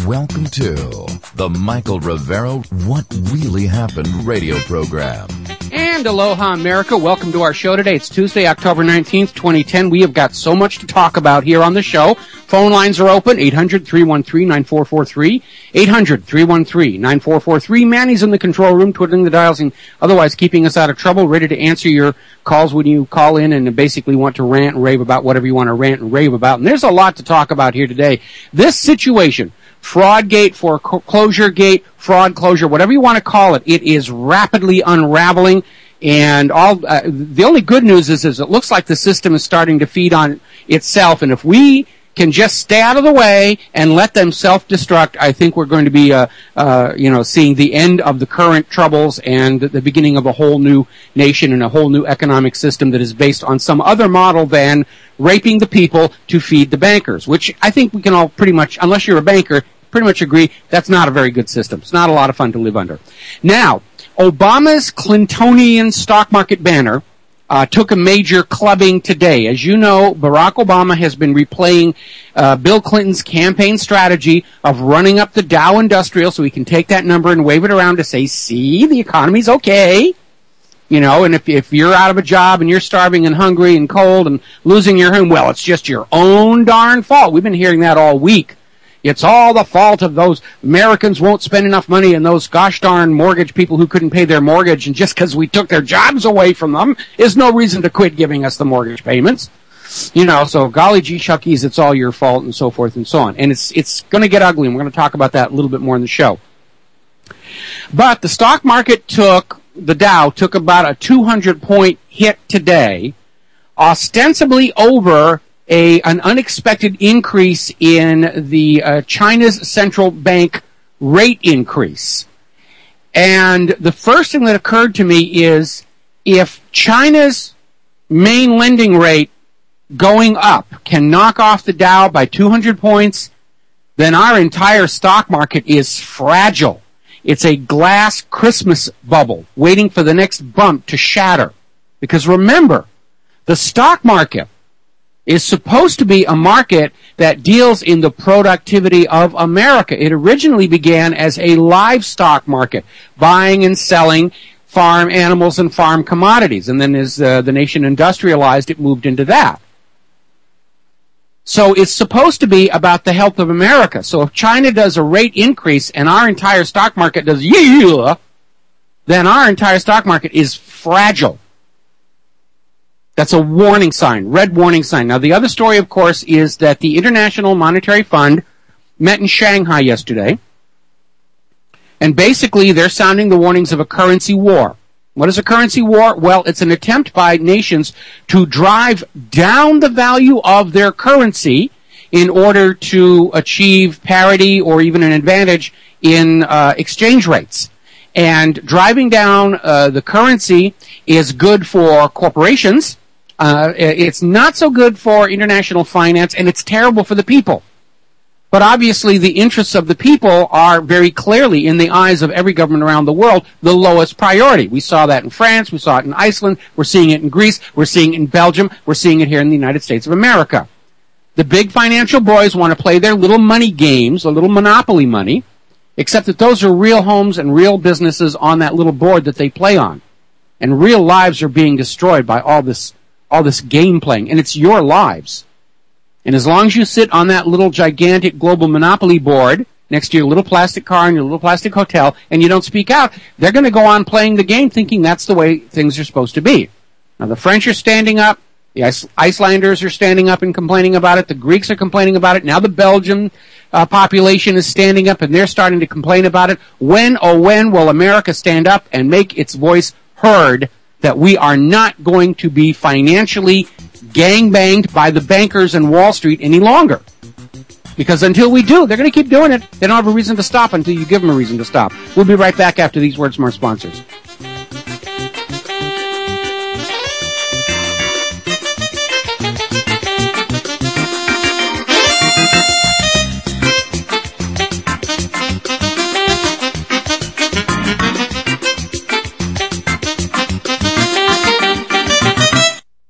Welcome to the Michael Rivero What Really Happened radio program. And aloha, America. Welcome to our show today. It's Tuesday, October 19th, 2010. We have got so much to talk about here on the show. Phone lines are open, 800-313-9443, 800-313-9443. Manny's in the control room, twiddling the dials and otherwise keeping us out of trouble, ready to answer your calls when you call in and basically want to rant and rave about whatever you want to rant and rave about. And there's a lot to talk about here today. This situation, Fraudgate, foreclosure gate, fraud closure, whatever you want to call it, it is rapidly unraveling. And the only good news is it looks like the system is starting to feed on itself. And if we can just stay out of the way and let them self-destruct, I think we're going to be, seeing the end of the current troubles and the beginning of a whole new nation and a whole new economic system that is based on some other model than raping the people to feed the bankers, which I think we can all pretty much, unless you're a banker, pretty much agree that's not a very good system. It's not a lot of fun to live under. Now, Obama's Clintonian stock market banner took a major clubbing today. As you know, Barack Obama has been replaying Bill Clinton's campaign strategy of running up the Dow Industrial so he can take that number and wave it around to say, see, the economy's okay. You know, and if you're out of a job and you're starving and hungry and cold and losing your home, well, it's just your own darn fault. We've been hearing that all week. It's all the fault of those Americans won't spend enough money and those gosh darn mortgage people who couldn't pay their mortgage, and just because we took their jobs away from them is no reason to quit giving us the mortgage payments. You know, so golly gee shuckies, it's all your fault and so forth and so on. And it's going to get ugly, and we're going to talk about that a little bit more in the show. But the stock market the Dow took about a 200-point hit today, ostensibly over an unexpected increase in the China's central bank rate increase. And the first thing that occurred to me is if China's main lending rate going up can knock off the Dow by 200 points, then our entire stock market is fragile. It's a glass Christmas bubble waiting for the next bump to shatter. Because remember, the stock market is supposed to be a market that deals in the productivity of America. It originally began as a livestock market, buying and selling farm animals and farm commodities. And then as the nation industrialized, it moved into that. So it's supposed to be about the health of America. So if China does a rate increase and our entire stock market does then our entire stock market is fragile. That's a warning sign, red warning sign. Now, the other story, of course, is that the International Monetary Fund met in Shanghai yesterday, and basically they're sounding the warnings of a currency war. What is a currency war? Well, it's an attempt by nations to drive down the value of their currency in order to achieve parity or even an advantage in exchange rates. And driving down the currency is good for corporations. It's not so good for international finance, and it's terrible for the people. But obviously the interests of the people are very clearly, in the eyes of every government around the world, the lowest priority. We saw that in France, we saw it in Iceland, we're seeing it in Greece, we're seeing it in Belgium, we're seeing it here in the United States of America. The big financial boys want to play their little money games, a little monopoly money, except that those are real homes and real businesses on that little board that they play on. And real lives are being destroyed by all this game playing, and it's your lives. And as long as you sit on that little gigantic global monopoly board next to your little plastic car and your little plastic hotel, and you don't speak out, they're going to go on playing the game thinking that's the way things are supposed to be. Now, the French are standing up. The Icelanders are standing up and complaining about it. The Greeks are complaining about it. Now the Belgian population is standing up, and they're starting to complain about it. When, oh when, will America stand up and make its voice heard that we are not going to be financially gangbanged by the bankers and Wall Street any longer? Because until we do, they're going to keep doing it. They don't have a reason to stop until you give them a reason to stop. We'll be right back after these words from our sponsors.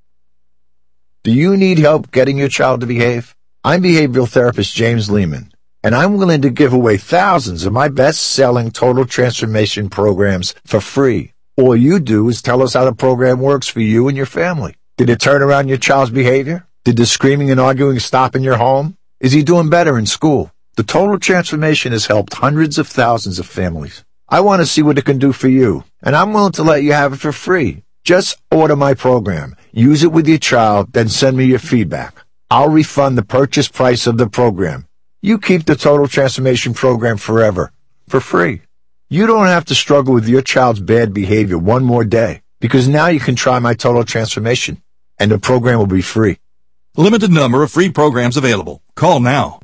Do you need help getting your child to behave? I'm behavioral therapist James Lehman. And I'm willing to give away thousands of my best-selling Total Transformation programs for free. All you do is tell us how the program works for you and your family. Did it turn around your child's behavior? Did the screaming and arguing stop in your home? Is he doing better in school? The Total Transformation has helped hundreds of thousands of families. I want to see what it can do for you, and I'm willing to let you have it for free. Just order my program, use it with your child, then send me your feedback. I'll refund the purchase price of the program. You keep the Total Transformation program forever, for free. You don't have to struggle with your child's bad behavior one more day, because now you can try my Total Transformation, and the program will be free. Limited number of free programs available. Call now.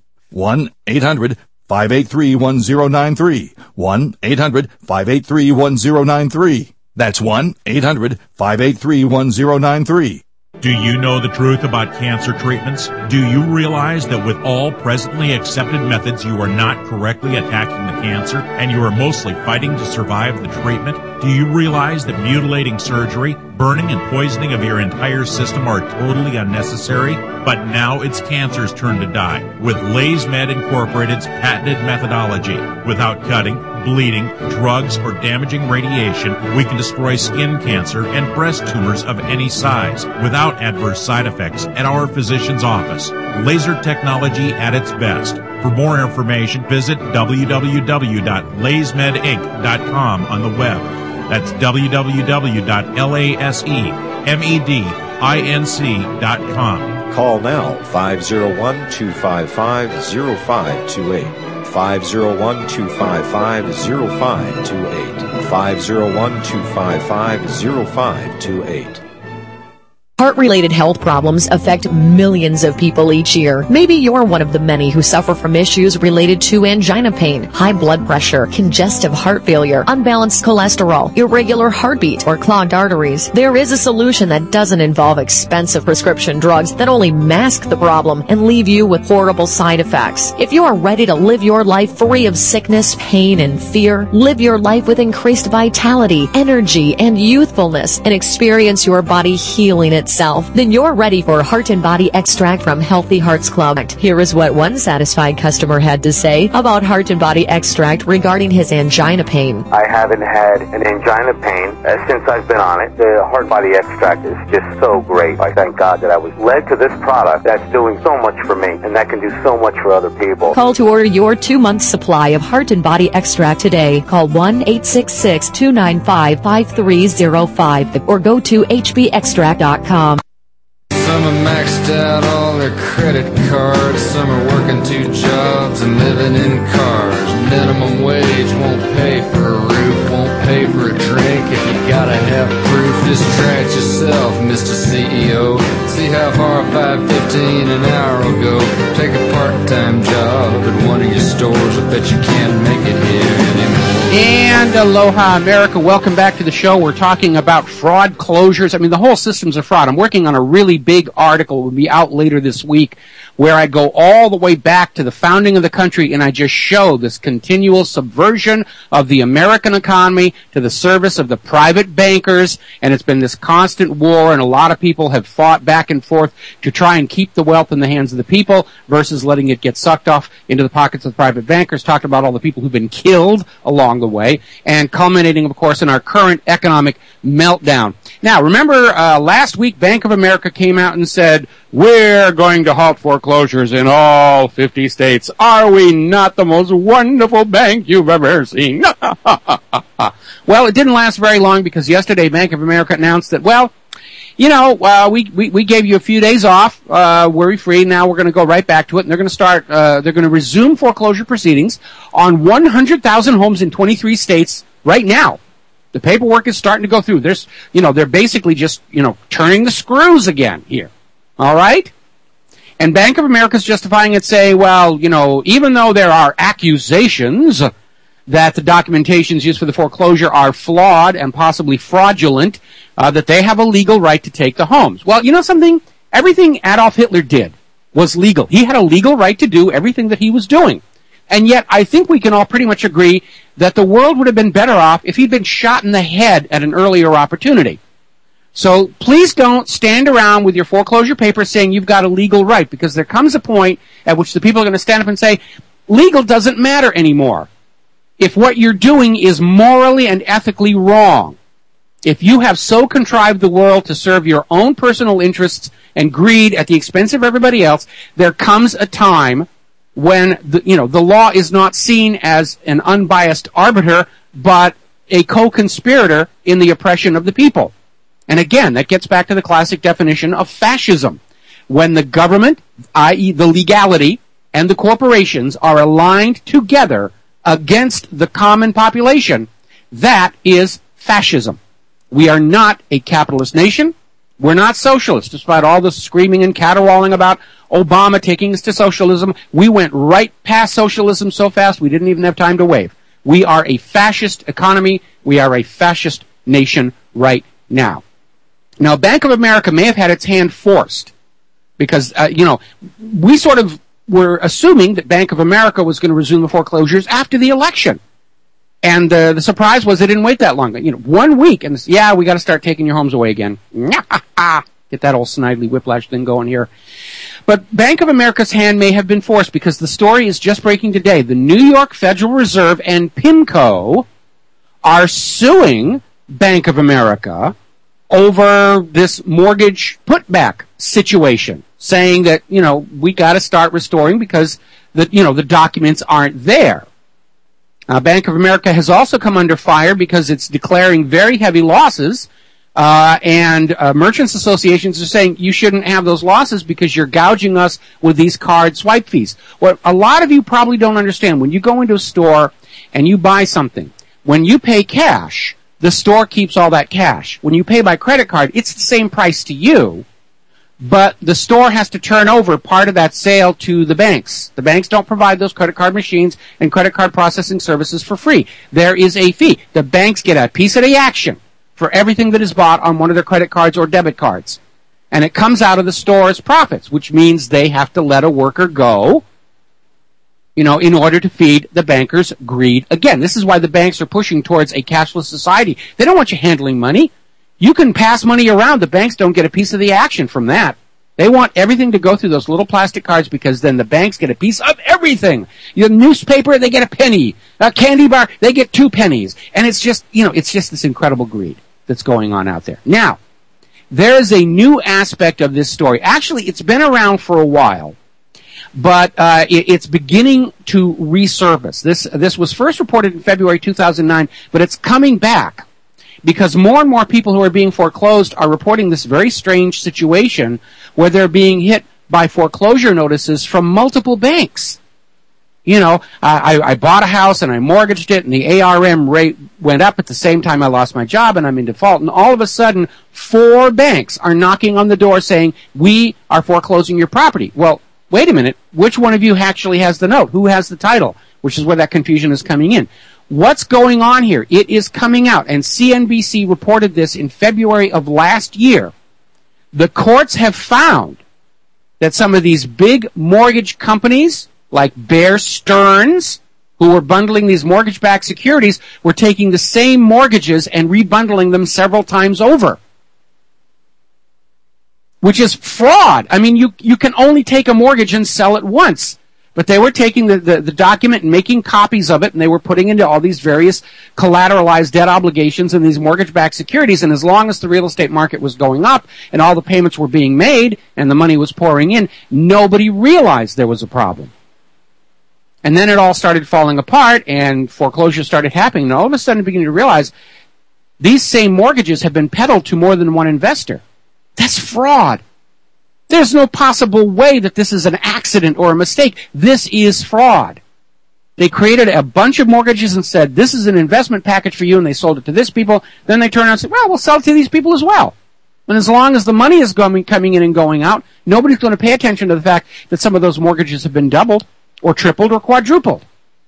1-800-583-1093. 1-800-583-1093. That's 1-800-583-1093. Do you know the truth about cancer treatments? Do you realize that with all presently accepted methods, you are not correctly attacking the cancer, and you are mostly fighting to survive the treatment? Do you realize that mutilating surgery, burning and poisoning of your entire system are totally unnecessary? But now it's cancer's turn to die with LaysMed Incorporated's patented methodology. Without cutting, bleeding, drugs, or damaging radiation, we can destroy skin cancer and breast tumors of any size without adverse side effects at our physician's office. Laser technology at its best. For more information, visit www.laysmedinc.com on the web. That's www.laysmedinc.com. Call now, 501-255-0528. 501-255-0528. 501-255-0528. Heart-related health problems affect millions of people each year. Maybe you're one of the many who suffer from issues related to angina pain, high blood pressure, congestive heart failure, unbalanced cholesterol, irregular heartbeat, or clogged arteries. There is a solution that doesn't involve expensive prescription drugs that only mask the problem and leave you with horrible side effects. If you are ready to live your life free of sickness, pain, and fear, live your life with increased vitality, energy, and youthfulness, and experience your body healing itself, then you're ready for Heart and Body Extract from Healthy Hearts Club. Here is what one satisfied customer had to say about Heart and Body Extract regarding his angina pain. I haven't had an angina pain since I've been on it. The Heart Body Extract is just so great. I thank God that I was led to this product that's doing so much for me and that can do so much for other people. Call to order your 2-month supply of Heart and Body Extract today. Call 1-866-295-5305 or go to hbextract.com. Some are maxed out all their credit cards. Some are working 2 jobs and living in cars. Minimum wage won't pay for a roof, won't pay for a drink. If you gotta have proof, just try it yourself, Mr. CEO. See how far 5.15 an hour will go. Take a part-time job at one of your stores. I bet you can't make it here anymore. And aloha, America. Welcome back to the show. We're talking about fraud closures. I mean, the whole system's a fraud. I'm working on a really big article. It will be out later this week where I go all the way back to the founding of the country and I just show this continual subversion of the American economy to the service of the private bankers. And it's been this constant war, and a lot of people have fought back and forth to try and keep the wealth in the hands of the people versus letting it get sucked off into the pockets of the private bankers. Talked about all the people who've been killed along the way, and culminating, of course, in our current economic meltdown. Now, remember, last week Bank of America came out and said, we're going to halt foreclosures in all 50 states. Are we not the most wonderful bank you've ever seen? Well, it didn't last very long because yesterday Bank of America announced that, well, you know, we gave you a few days off, worry-free. Now we're going to go right back to it, and they're going to start, they're going to resume foreclosure proceedings on 100,000 homes in 23 states right now. The paperwork is starting to go through. There's, you know, they're basically just, you know, turning the screws again here. All right? And Bank of America is justifying it, saying, well, you know, even though there are accusations that the documentations used for the foreclosure are flawed and possibly fraudulent, that they have a legal right to take the homes. Well, you know something? Everything Adolf Hitler did was legal. He had a legal right to do everything that he was doing. And yet, I think we can all pretty much agree that the world would have been better off if he'd been shot in the head at an earlier opportunity. So please don't stand around with your foreclosure papers saying you've got a legal right, because there comes a point at which the people are going to stand up and say, Legal doesn't matter anymore. If what you're doing is morally and ethically wrong, if you have so contrived the world to serve your own personal interests and greed at the expense of everybody else, there comes a time when the law is not seen as an unbiased arbiter, but a co-conspirator in the oppression of the people. And again, that gets back to the classic definition of fascism. When the government, i.e. the legality, and the corporations are aligned together against the common population, that is fascism. We are not a capitalist nation. We're not socialist, despite all the screaming and caterwauling about Obama taking us to socialism. We went right past socialism so fast we didn't even have time to wave. We are a fascist economy. We are a fascist nation right now. Now, Bank of America may have had its hand forced because, we sort of were assuming that Bank of America was going to resume the foreclosures after the election. And the surprise was they didn't wait that long. 1 week, and we got to start taking your homes away again. Get that old Snidely Whiplash thing going here. But Bank of America's hand may have been forced because the story is just breaking today. The New York Federal Reserve and PIMCO are suing Bank of America over this mortgage putback situation, saying that, we got to start restoring because the documents aren't there. Bank of America has also come under fire because it's declaring very heavy losses, and merchants associations are saying you shouldn't have those losses because you're gouging us with these card swipe fees. What a lot of you probably don't understand, when you go into a store and you buy something, when you pay cash, the store keeps all that cash. When you pay by credit card, it's the same price to you, but the store has to turn over part of that sale to the banks. The banks don't provide those credit card machines and credit card processing services for free. There is a fee. The banks get a piece of the action for everything that is bought on one of their credit cards or debit cards. And it comes out of the store's profits, which means they have to let a worker go, in order to feed the bankers' greed. Again, this is why the banks are pushing towards a cashless society. They don't want you handling money. You can pass money around. The banks don't get a piece of the action from that. They want everything to go through those little plastic cards because then the banks get a piece of everything. Your newspaper, they get a penny. A candy bar, they get 2 pennies. And it's just, it's just this incredible greed that's going on out there. Now, there is a new aspect of this story. Actually, it's been around for a while, but it's beginning to resurface. This was first reported in February 2009, but it's coming back because more and more people who are being foreclosed are reporting this very strange situation where they're being hit by foreclosure notices from multiple banks. I bought a house and I mortgaged it and the ARM rate went up at the same time I lost my job and I'm in default, and all of a sudden 4 banks are knocking on the door saying, we are foreclosing your property. Well, wait a minute, which one of you actually has the note? Who has the title? Which is where that confusion is coming in. What's going on here? It is coming out, and CNBC reported this in February of last year. The courts have found that some of these big mortgage companies, like Bear Stearns, who were bundling these mortgage-backed securities, were taking the same mortgages and rebundling them several times over, which is fraud. I mean, you can only take a mortgage and sell it once. But they were taking the document and making copies of it, and they were putting into all these various collateralized debt obligations and these mortgage-backed securities. And as long as the real estate market was going up and all the payments were being made and the money was pouring in, nobody realized there was a problem. And then it all started falling apart and foreclosures started happening. And all of a sudden beginning to realize these same mortgages have been peddled to more than one investor. That's fraud. There's no possible way that this is an accident or a mistake. This is fraud. They created a bunch of mortgages and said, this is an investment package for you, and they sold it to this people. Then they turned around and said, well, we'll sell it to these people as well. And as long as the money is coming in and going out, nobody's going to pay attention to the fact that some of those mortgages have been doubled or tripled or quadrupled.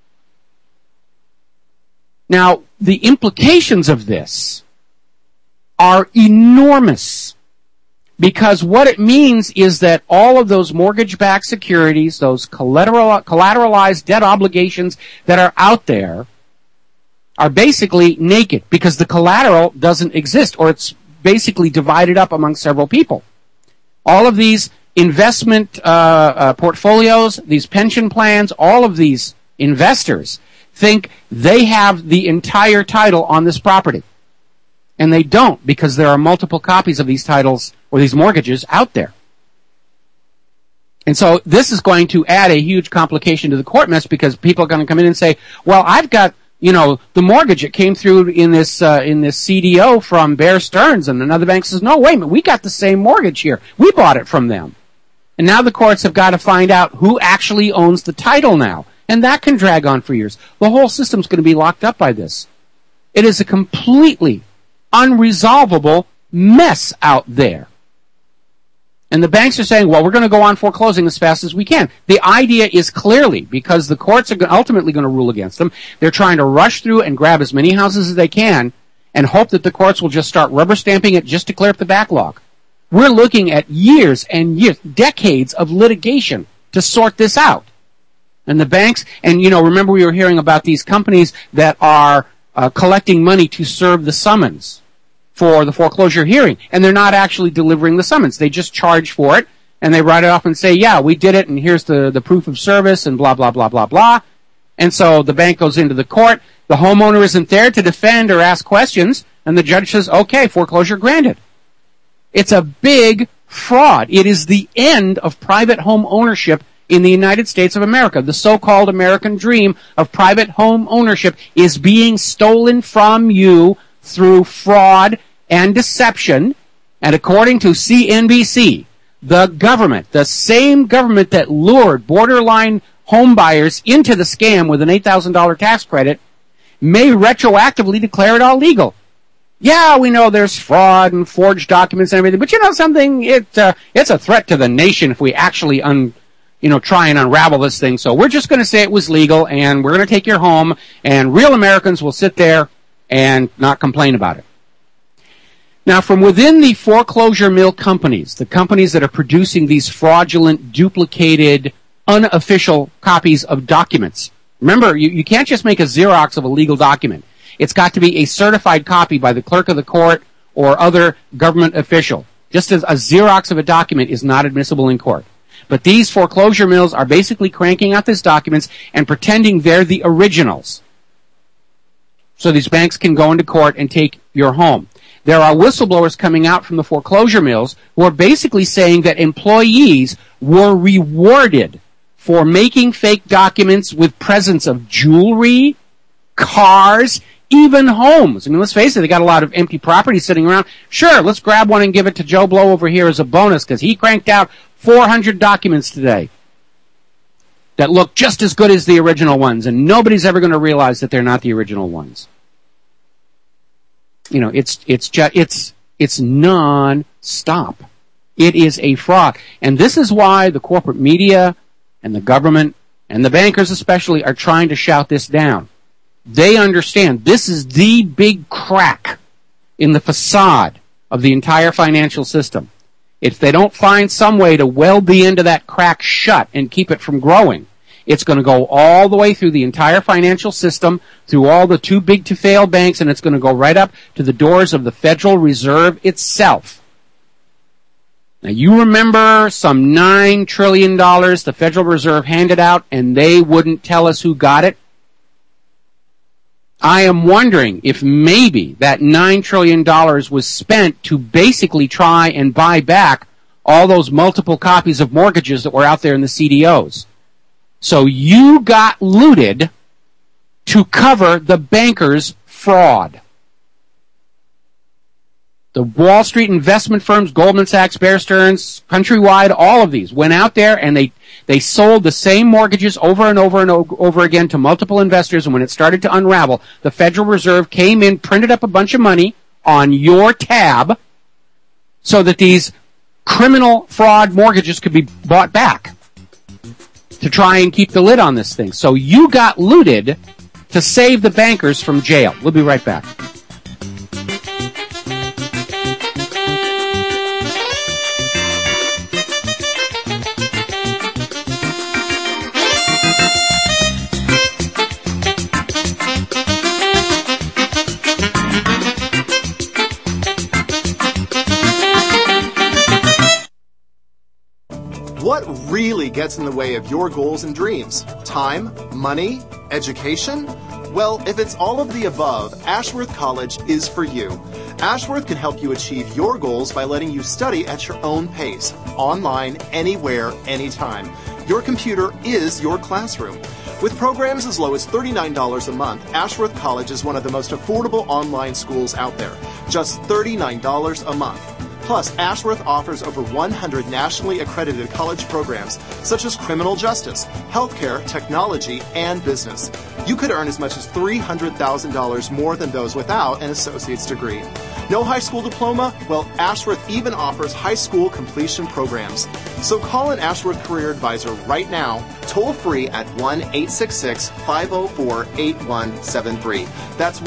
Now, the implications of this are enormous. Because what it means is that all of those mortgage-backed securities, those collateralized debt obligations that are out there, are basically naked because the collateral doesn't exist, or it's basically divided up among several people. All of these investment portfolios, these pension plans, all of these investors think they have the entire title on this property. And they don't, because there are multiple copies of these titles or these mortgages out there. And so this is going to add a huge complication to the court mess, because people are going to come in and say, well, I've got, the mortgage that came through in this CDO from Bear Stearns, and another bank says, no, wait a minute, we got the same mortgage here. We bought it from them. And now the courts have got to find out who actually owns the title now. And that can drag on for years. The whole system's going to be locked up by this. It is a completely unresolvable mess out there. And the banks are saying, well, we're going to go on foreclosing as fast as we can. The idea is clearly, because the courts are ultimately going to rule against them, they're trying to rush through and grab as many houses as they can and hope that the courts will just start rubber stamping it just to clear up the backlog. We're looking at years and years, decades of litigation to sort this out. And the banks, and remember we were hearing about these companies that are collecting money to serve the summons for the foreclosure hearing, and they're not actually delivering the summons. They just charge for it, and they write it off and say, yeah, we did it, and here's the proof of service, and blah, blah, blah, blah, blah. And so the bank goes into the court. The homeowner isn't there to defend or ask questions, and the judge says, okay, foreclosure granted. It's a big fraud. It is the end of private home ownership in the United States of America. The so-called American dream of private home ownership is being stolen from you through fraud and deception. And according to CNBC, the government, the same government that lured borderline home buyers into the scam with an $8,000 tax credit, may retroactively declare it all legal. Yeah, we know there's fraud and forged documents and everything, but you know something? It's a threat to the nation if we actually try and unravel this thing. So we're just going to say it was legal, and we're going to take your home, and real Americans will sit there and not complain about it. Now, from within the foreclosure mill companies, the companies that are producing these fraudulent, duplicated, unofficial copies of documents, remember, you can't just make a Xerox of a legal document. It's got to be a certified copy by the clerk of the court or other government official. Just as a Xerox of a document is not admissible in court. But these foreclosure mills are basically cranking out these documents and pretending they're the originals. So these banks can go into court and take your home. There are whistleblowers coming out from the foreclosure mills who are basically saying that employees were rewarded for making fake documents with presents of jewelry, cars, even homes. I mean, let's face it, they got a lot of empty property sitting around. Sure, let's grab one and give it to Joe Blow over here as a bonus because he cranked out 400 documents today that look just as good as the original ones, and nobody's ever going to realize that they're not the original ones. It's non-stop. It is a fraud. And this is why the corporate media and the government and the bankers especially are trying to shout this down. They understand this is the big crack in the facade of the entire financial system. If they don't find some way to weld the end of that crack shut and keep it from growing, it's going to go all the way through the entire financial system, through all the too big to fail banks, and it's going to go right up to the doors of the Federal Reserve itself. Now, you remember some $9 trillion the Federal Reserve handed out, and they wouldn't tell us who got it? I am wondering if maybe that $9 trillion was spent to basically try and buy back all those multiple copies of mortgages that were out there in the CDOs. So you got looted to cover the bankers' fraud. The Wall Street investment firms, Goldman Sachs, Bear Stearns, Countrywide, all of these went out there and they sold the same mortgages over and over and over again to multiple investors. And when it started to unravel, the Federal Reserve came in, printed up a bunch of money on your tab so that these criminal fraud mortgages could be bought back to try and keep the lid on this thing. So you got looted to save the bankers from jail. We'll be right back. What really gets in the way of your goals and dreams? Time? Money? Education? Well, if it's all of the above, Ashworth College is for you. Ashworth can help you achieve your goals by letting you study at your own pace, online, anywhere, anytime. Your computer is your classroom. With programs as low as $39 a month, Ashworth College is one of the most affordable online schools out there. Just $39 a month. Plus, Ashworth offers over 100 nationally accredited college programs, such as criminal justice, healthcare, technology, and business. You could earn as much as $300,000 more than those without an associate's degree. No high school diploma? Well, Ashworth even offers high school completion programs. So call an Ashworth Career Advisor right now, toll free at 1-866-504-8173. That's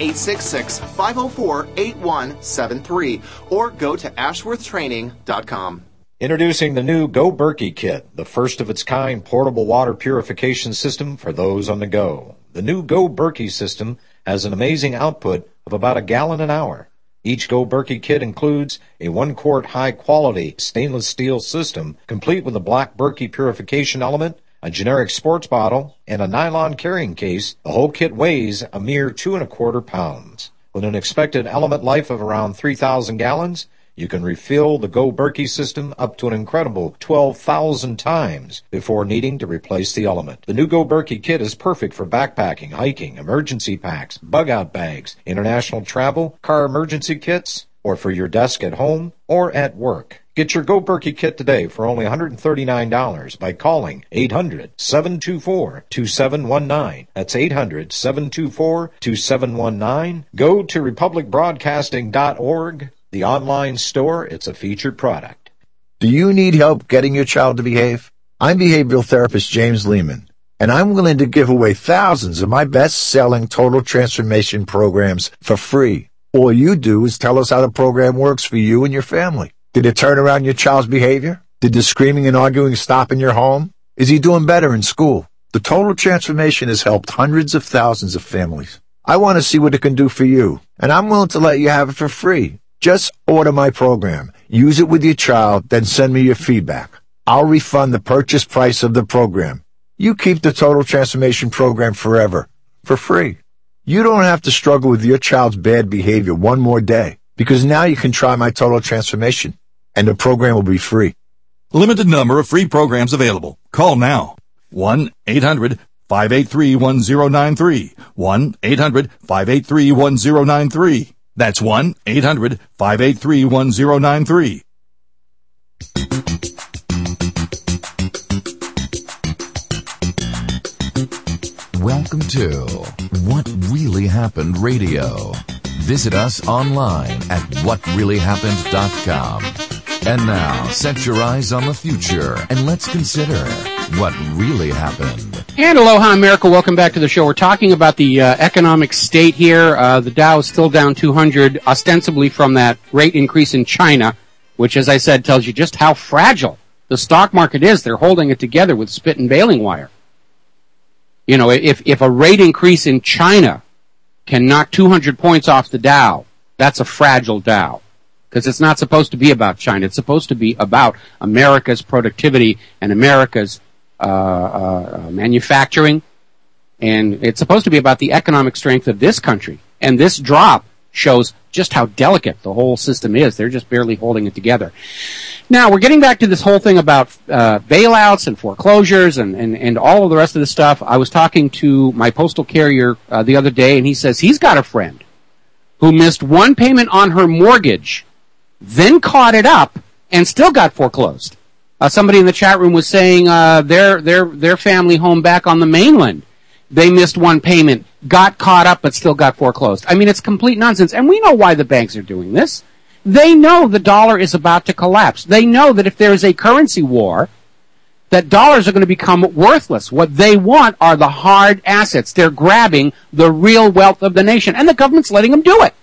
1-866-504-8173. Or go to ashworthtraining.com. Introducing the new Go Berkey Kit, the first of its kind portable water purification system for those on the go. The new Go Berkey system has an amazing output of about a gallon an hour. Each Go Berkey kit includes a 1-quart high-quality stainless steel system, complete with a black Berkey purification element, a generic sports bottle, and a nylon carrying case. The whole kit weighs a mere 2¼ pounds. With an expected element life of around 3,000 gallons, you can refill the Go Berkey system up to an incredible 12,000 times before needing to replace the element. The new Go Berkey kit is perfect for backpacking, hiking, emergency packs, bug-out bags, international travel, car emergency kits, or for your desk at home or at work. Get your Go Berkey kit today for only $139 by calling 800-724-2719. That's 800-724-2719. Go to republicbroadcasting.org. The online store, it's a featured product. Do you need help getting your child to behave? I'm behavioral therapist James Lehman, and I'm willing to give away thousands of my best-selling total transformation programs for free. All you do is tell us how the program works for you and your family. Did it turn around your child's behavior? Did the screaming and arguing stop in your home? Is he doing better in school? The total transformation has helped hundreds of thousands of families. I want to see what it can do for you, and I'm willing to let you have it for free. Just order my program, use it with your child, then send me your feedback. I'll refund the purchase price of the program. You keep the Total Transformation Program forever, for free. You don't have to struggle with your child's bad behavior one more day, because now you can try my Total Transformation, and the program will be free. Limited number of free programs available. Call now. 1-800-583-1093. 1-800-583-1093. That's 1-800-583-1093. Welcome to What Really Happened Radio. Visit us online at whatreallyhappened.com. And now, set your eyes on the future and let's consider what really happened. And aloha, America. Welcome back to the show. We're talking about the economic state here. The Dow is still down 200, ostensibly from that rate increase in China, which, as I said, tells you just how fragile the stock market is. They're holding it together with spit and baling wire. You know, if a rate increase in China can knock 200 points off the Dow, that's a fragile Dow. Because it's not supposed to be about China. It's supposed to be about America's productivity and America's manufacturing. And it's supposed to be about the economic strength of this country. And this drop shows just how delicate the whole system is. They're just barely holding it together. Now, we're getting back to this whole thing about bailouts and foreclosures and all of the rest of the stuff. I was talking to my postal carrier the other day, and he says he's got a friend who missed one payment on her mortgage, then caught it up, and still got foreclosed. Somebody in the chat room was saying their family home back on the mainland, they missed one payment, got caught up, but still got foreclosed. I mean, it's complete nonsense. And we know why the banks are doing this. They know the dollar is about to collapse. They know that if there is a currency war, that dollars are going to become worthless. What they want are the hard assets. They're grabbing the real wealth of the nation, and the government's letting them do it.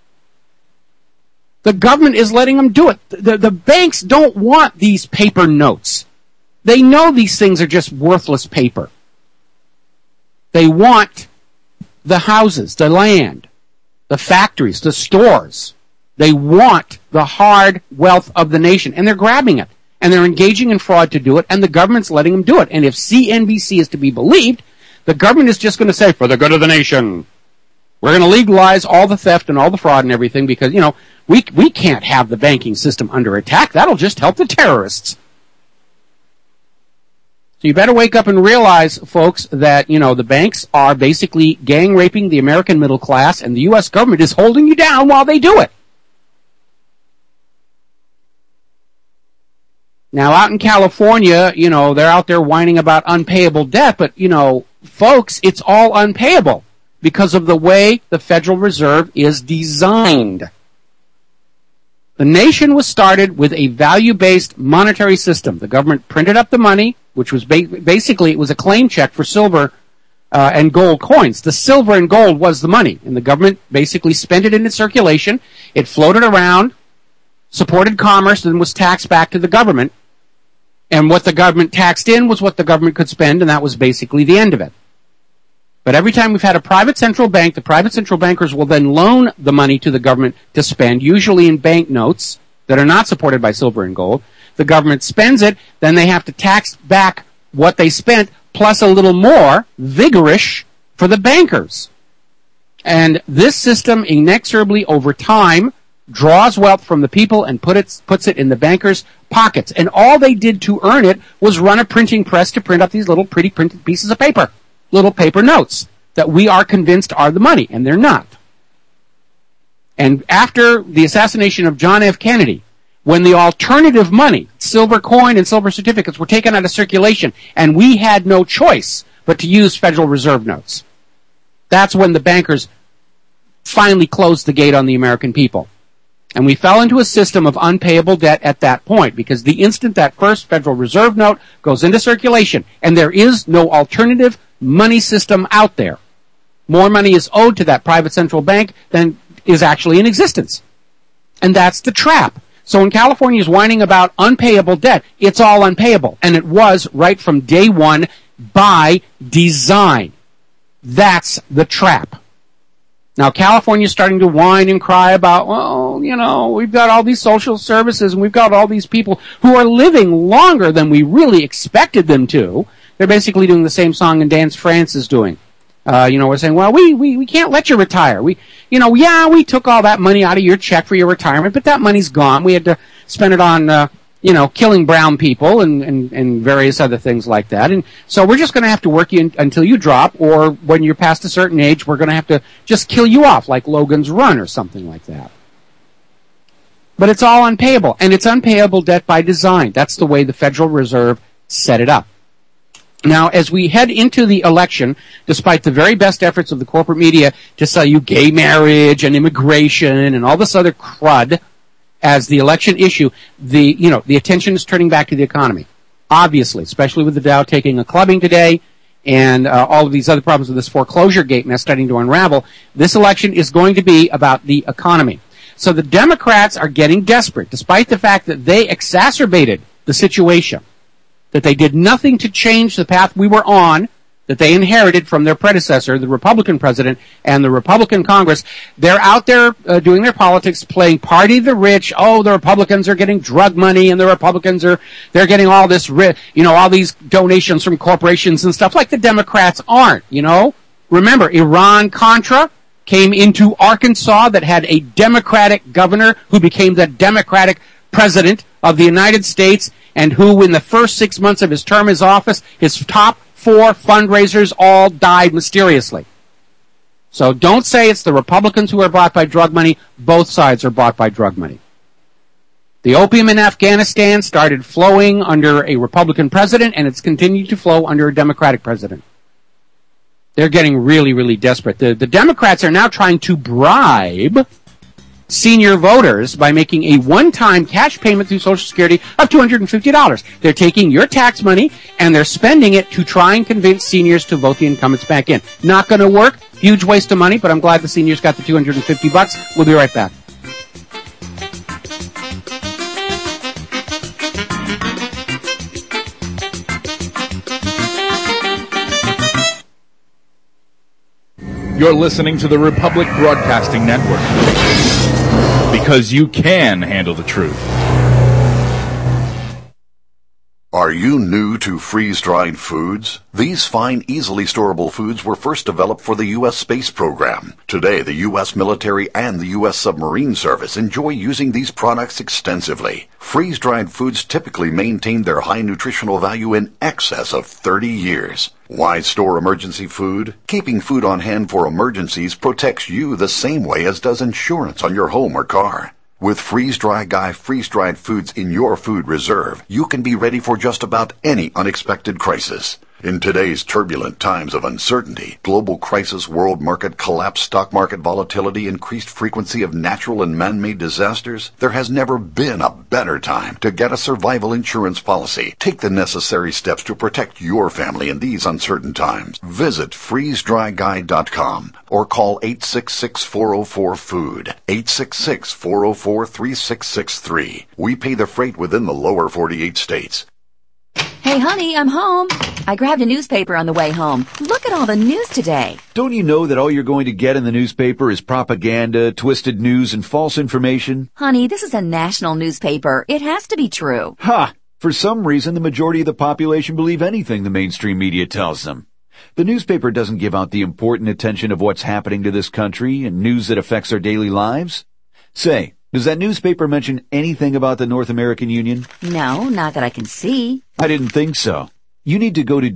The government is letting them do it. The banks don't want these paper notes. They know these things are just worthless paper. They want the houses, the land, the factories, the stores. They want the hard wealth of the nation, and they're grabbing it. and they're engaging in fraud to do it, and the government's letting them do it. And if CNBC is to be believed, the government is just going to say, for the good of the nation, we're going to legalize all the theft and all the fraud and everything because, we can't have the banking system under attack. That'll just help the terrorists. So you better wake up and realize, folks, that, the banks are basically gang raping the American middle class, and the U.S. government is holding you down while they do it. Now, out in California, they're out there whining about unpayable debt, but, folks, it's all unpayable because of the way the Federal Reserve is designed. The nation was started with a value-based monetary system. The government printed up the money, which was basically, it was a claim check for silver and gold coins. The silver and gold was the money, and the government basically spent it into circulation. It floated around, supported commerce, and was taxed back to the government. And what the government taxed in was what the government could spend, and that was basically the end of it. But every time we've had a private central bank, the private central bankers will then loan the money to the government to spend, usually in bank notes that are not supported by silver and gold. The government spends it, then they have to tax back what they spent, plus a little more, vigorish, for the bankers. And this system inexorably, over time, draws wealth from the people and puts it in the bankers' pockets. And all they did to earn it was run a printing press to print up these little pretty printed pieces of paper. Little paper notes that we are convinced are the money, and they're not. And after the assassination of John F. Kennedy, when the alternative money, silver coin and silver certificates, were taken out of circulation, and we had no choice but to use Federal Reserve notes, that's when the bankers finally closed the gate on the American people. And we fell into a system of unpayable debt at that point, because the instant that first Federal Reserve note goes into circulation, and there is no alternative money system out there, more money is owed to that private central bank than is actually in existence. And that's the trap. So when California is whining about unpayable debt, it's all unpayable. And it was right from day one by design. That's the trap. Now, California is starting to whine and cry about, we've got all these social services and we've got all these people who are living longer than we really expected them to. They're basically doing the same song and dance France is doing. We're saying, well, we can't let you retire. We took all that money out of your check for your retirement, but that money's gone. We had to spend it on, killing brown people and various other things like that. And so we're just going to have to work you until you drop, or when you're past a certain age, we're going to have to just kill you off like Logan's Run or something like that. But it's all unpayable, and it's unpayable debt by design. That's the way the Federal Reserve set it up. Now, as we head into the election, despite the very best efforts of the corporate media to sell you gay marriage and immigration and all this other crud as the election issue, the attention is turning back to the economy. Obviously, especially with the Dow taking a clubbing today and all of these other problems with this foreclosure gate mess starting to unravel, this election is going to be about the economy. So the Democrats are getting desperate, despite the fact that they exacerbated the situation, that they did nothing to change the path we were on, that they inherited from their predecessor, the Republican president and the Republican Congress. They're out there doing their politics, playing party the rich. Oh, the Republicans are getting drug money, and the Republicans they're getting all this, all these donations from corporations and stuff, like the Democrats aren't, Remember, Iran-Contra came into Arkansas that had a Democratic governor who became the Democratic president of the United States, and who, in the first 6 months of his term in office, his top 4 fundraisers all died mysteriously. So don't say it's the Republicans who are bought by drug money. Both sides are bought by drug money. The opium in Afghanistan started flowing under a Republican president, and it's continued to flow under a Democratic president. They're getting really, really desperate. The Democrats are now trying to bribe senior voters by making a one-time cash payment through Social Security of $250. They're taking your tax money and they're spending it to try and convince seniors to vote the incumbents back in. Not going to work. Huge waste of money, but I'm glad the seniors got the $250. We'll be right back. You're listening to the Republic Broadcasting Network, because you can handle the truth. Are you new to freeze-dried foods? These fine, easily storable foods were first developed for the U.S. space program. Today, the U.S. military and the U.S. submarine service enjoy using these products extensively. Freeze-dried foods typically maintain their high nutritional value in excess of 30 years. Why store emergency food? Keeping food on hand for emergencies protects you the same way as does insurance on your home or car. With Freeze-Dry Guy freeze-dried foods in your food reserve, you can be ready for just about any unexpected crisis. In today's turbulent times of uncertainty, global crisis, world market collapse, stock market volatility, increased frequency of natural and man-made disasters, there has never been a better time to get a survival insurance policy. Take the necessary steps to protect your family in these uncertain times. Visit freezedryguy.com or call 866-404-FOOD, 866-404-3663. We pay the freight within the lower 48 states. Hey, honey, I'm home. I grabbed a newspaper on the way home. Look at all the news today. Don't you know that all you're going to get in the newspaper is propaganda, twisted news, and false information? Honey, this is a national newspaper. It has to be true. Ha! For some reason, the majority of the population believe anything the mainstream media tells them. The newspaper doesn't give out the important attention of what's happening to this country and news that affects our daily lives. Say, does that newspaper mention anything about the North American Union? No, not that I can see. I didn't think so. You need to go to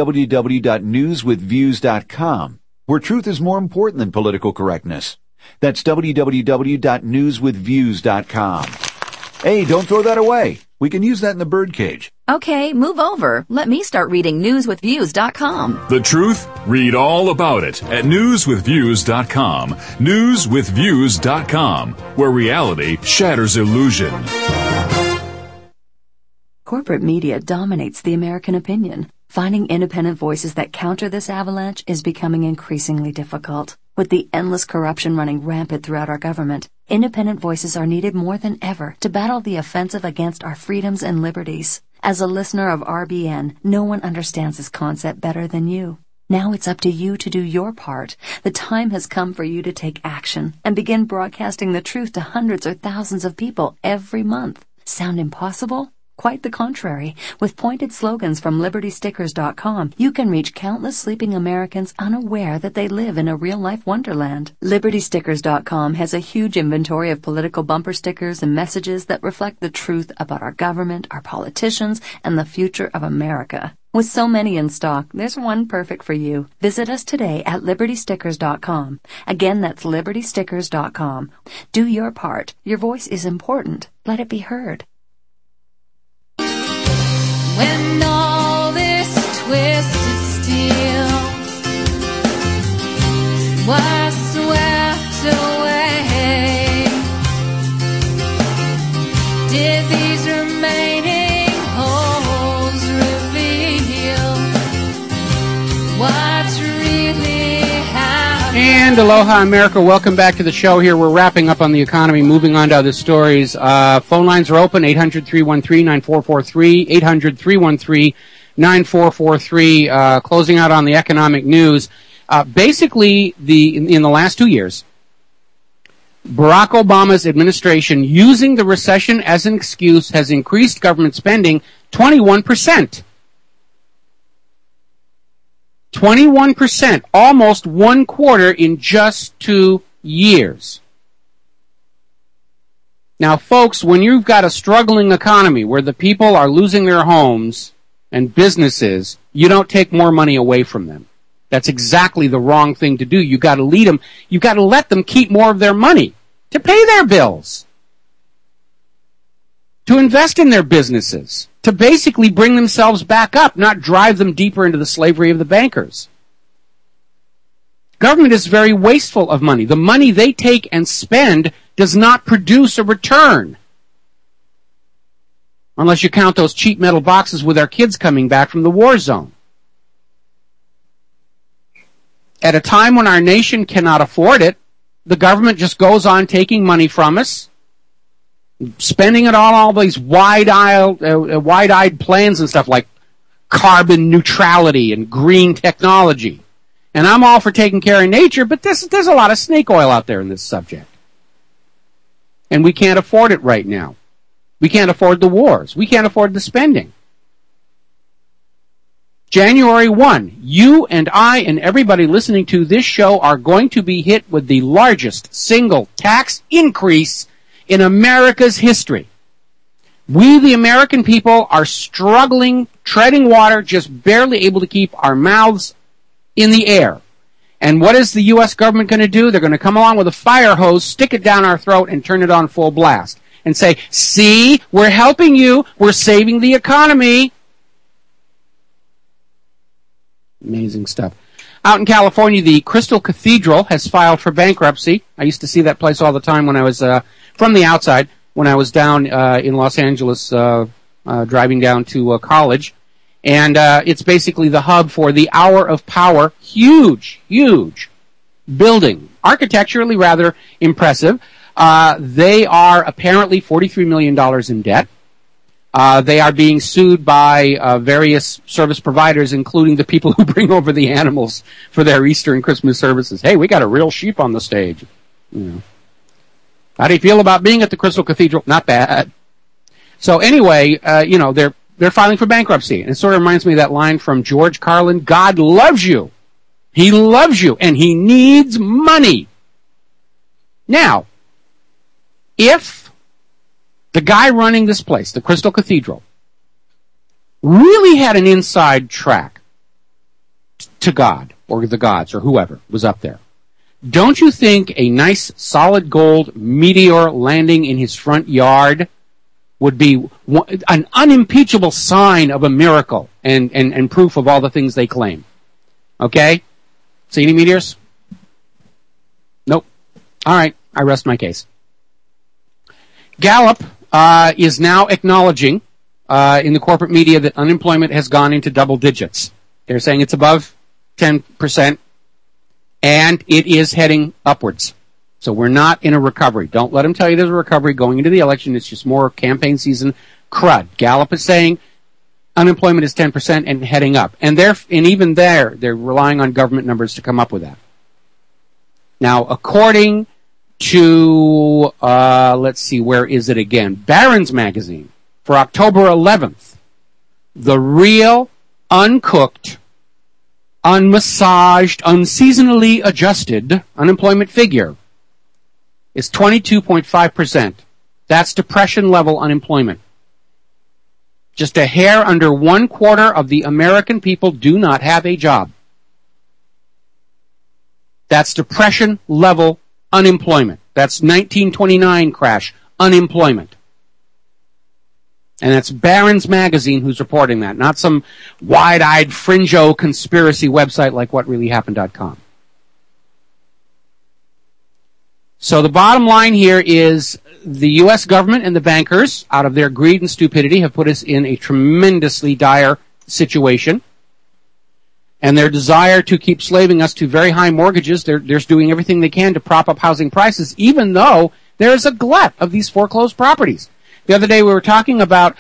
www.newswithviews.com, where truth is more important than political correctness. That's www.newswithviews.com. Hey, don't throw that away. We can use that in the birdcage. Okay, move over. Let me start reading newswithviews.com. The truth? Read all about it at newswithviews.com. Newswithviews.com, where reality shatters illusion. Corporate media dominates the American opinion. Finding independent voices that counter this avalanche is becoming increasingly difficult. With the endless corruption running rampant throughout our government, independent voices are needed more than ever to battle the offensive against our freedoms and liberties. As a listener of RBN, no one understands this concept better than you. Now it's up to you to do your part. The time has come for you to take action and begin broadcasting the truth to hundreds or thousands of people every month. Sound impossible? Quite the contrary. With pointed slogans from LibertyStickers.com, you can reach countless sleeping Americans unaware that they live in a real-life wonderland. LibertyStickers.com has a huge inventory of political bumper stickers and messages that reflect the truth about our government, our politicians, and the future of America. With so many in stock, there's one perfect for you. Visit us today at LibertyStickers.com. Again, that's LibertyStickers.com. Do your part. Your voice is important. Let it be heard. When all this twisted steel was swept away, did these remaining holes reveal what's really happening? And aloha, America. Welcome back to the show here. We're wrapping up on the economy, moving on to other stories. Phone lines are open, 800-313-9443, 800-313-9443. Closing out on the economic news. Basically, in the last 2 years, Barack Obama's administration, using the recession as an excuse, has increased government spending 21%. 21%, almost 1/4 in just 2 years. Now, folks, when you've got a struggling economy where the people are losing their homes and businesses, you don't take more money away from them. That's exactly the wrong thing to do. You've got to lead them. You've got to let them keep more of their money to pay their bills, to invest in their businesses, to basically bring themselves back up, not drive them deeper into the slavery of the bankers. Government is very wasteful of money. The money they take and spend does not produce a return. Unless you count those cheap metal boxes with our kids coming back from the war zone. At a time when our nation cannot afford it, the government just goes on taking money from us, spending it on all these wide-eyed plans and stuff like carbon neutrality and green technology. And I'm all for taking care of nature, but there's a lot of snake oil out there in this subject. And we can't afford it right now. We can't afford the wars. We can't afford the spending. January 1, you and I and everybody listening to this show are going to be hit with the largest single tax increase in America's history. We, the American people, are struggling, treading water, just barely able to keep our mouths in the air. And what is the U.S. government going to do? They're going to come along with a fire hose, stick it down our throat, and turn it on full blast. And say, see, we're helping you. We're saving the economy. Amazing stuff. Out in California, the Crystal Cathedral has filed for bankruptcy. I used to see that place all the time when I was, from the outside, when I was down in Los Angeles, driving down to college. And it's basically the hub for the Hour of Power. Huge, huge building. Architecturally rather impressive. They are apparently $43 million in debt. They are being sued by various service providers, including the people who bring over the animals for their Easter and Christmas services. Hey, we got a real sheep on the stage. You know. How do you feel about being at the Crystal Cathedral? Not bad. So anyway, they're filing for bankruptcy. And it sort of reminds me of that line from George Carlin, God loves you. He loves you, and he needs money. Now, if the guy running this place, the Crystal Cathedral, really had an inside track to God, or the gods, or whoever was up there, don't you think a nice solid gold meteor landing in his front yard would be an unimpeachable sign of a miracle and proof of all the things they claim? Okay? See any meteors? Nope. All right, I rest my case. Gallup is now acknowledging in the corporate media that unemployment has gone into double digits. They're saying it's above 10%, and it is heading upwards. So we're not in a recovery. Don't let them tell you there's a recovery going into the election. It's just more campaign season crud. Gallup is saying unemployment is 10% and heading up. And even they're relying on government numbers to come up with that. Now, according to, let's see, where is it again? Barron's Magazine for October 11th. The real, uncooked, unmassaged, unseasonally adjusted unemployment figure is 22.5%. That's depression-level unemployment. Just a hair under 1/4 of the American people do not have a job. That's depression-level unemployment. That's 1929 crash unemployment. And that's Barron's Magazine who's reporting that, not some wide-eyed fringo conspiracy website like whatreallyhappened.com. So the bottom line here is the U.S. government and the bankers, out of their greed and stupidity, have put us in a tremendously dire situation. And their desire to keep slaving us to very high mortgages, they're doing everything they can to prop up housing prices, even though there is a glut of these foreclosed properties. The other day we were talking about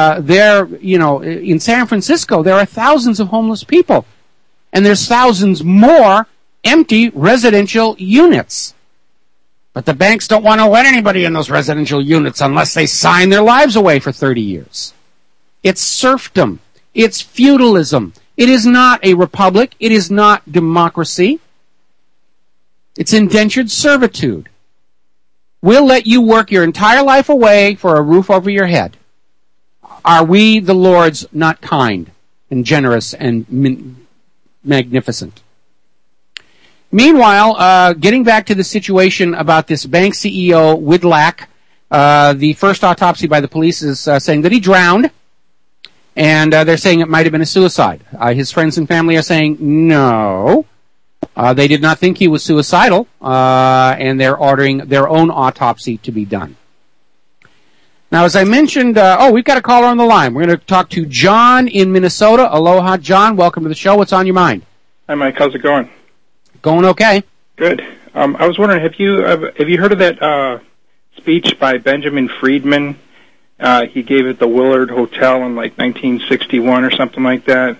in San Francisco, there are thousands of homeless people. And there's thousands more empty residential units. But the banks don't want to let anybody in those residential units unless they sign their lives away for 30 years. It's serfdom. It's feudalism. It is not a republic. It is not democracy. It's indentured servitude. We'll let you work your entire life away for a roof over your head. Are we, the lords, not kind and generous and magnificent? Meanwhile, getting back to the situation about this bank CEO, Widlak, the first autopsy by the police is saying that he drowned, and they're saying it might have been a suicide. His friends and family are saying no. They did not think he was suicidal, and they're ordering their own autopsy to be done. Now, as I mentioned, we've got a caller on the line. We're going to talk to John in Minnesota. Aloha, John. Welcome to the show. What's on your mind? Hi, Mike. How's it going? Going okay. Good. I was wondering, have you heard of that speech by Benjamin Friedman? He gave at the Willard Hotel in like 1961 or something like that.